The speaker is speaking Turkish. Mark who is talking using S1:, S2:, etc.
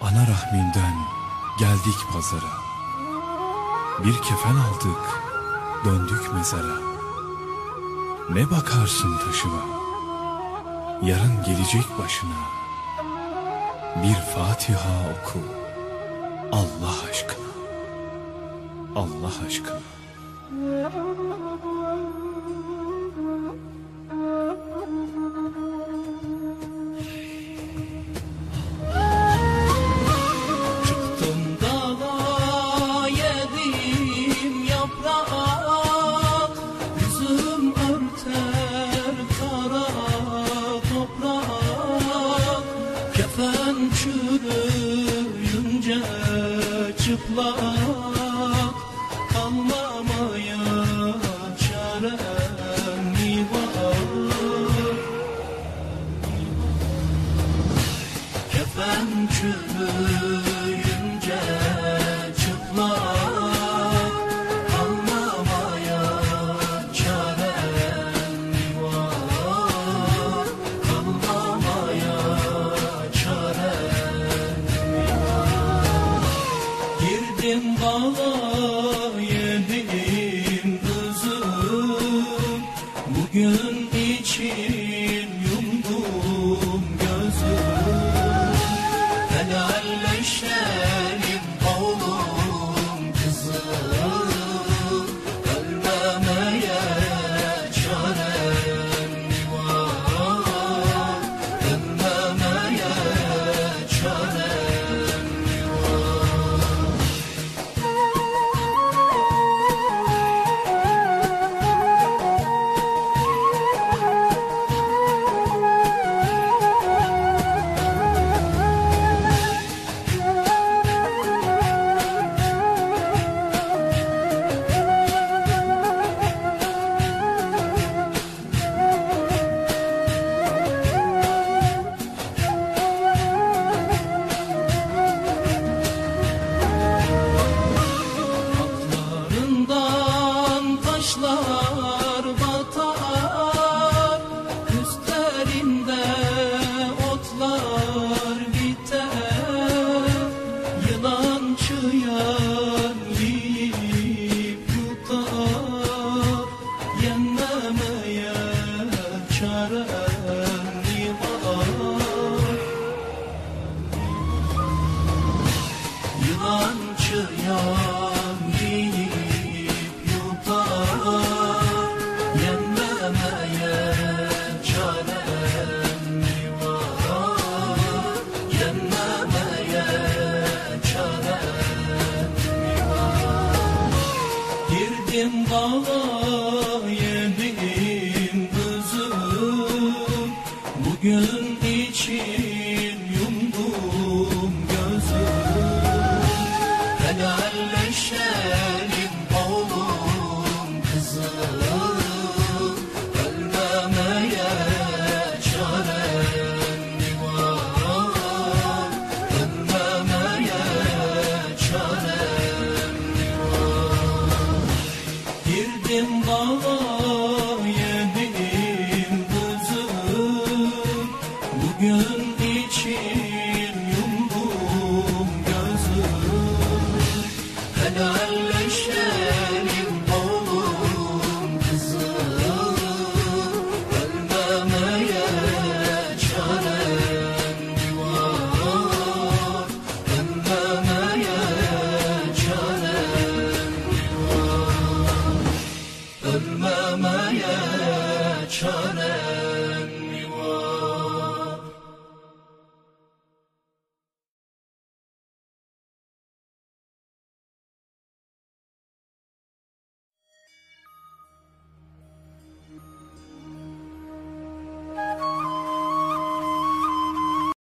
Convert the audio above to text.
S1: Ana rahminden geldik pazara, bir kefen aldık, döndük mezara. Ne bakarsın taşıma, yarın gelecek başına. Bir Fatiha oku, Allah aşkına, Allah aşkına.
S2: Çürüyünce çıplak kalmamaya çarem mi var? Kefen çürüyünce çıplak kalmamaya çarem mi var? Kalmamaya çarem. Girdim dala yedim kızım, bugün için yumdum gözüm. Helalleşelim oğlum kızım, ölmemeye çarem mi var? Ölmemeye çarem mi var? Taşlar batar, üstlerinde otlar biter. Yılan çıyan yiyip yutar, yenmemeye çarem mi var? Yılan çıyan yiyip yutar, yenmemeye çarem mi var? Yenmemeye çarem mi var? Girdim dala yedim kızım, bugün için yumdum gözüm. Helalleşelim oğlum kızım, ölmemeye çarem mi var? Ölmemeye çarem mi var? Girdim dala yedim kızım, bugün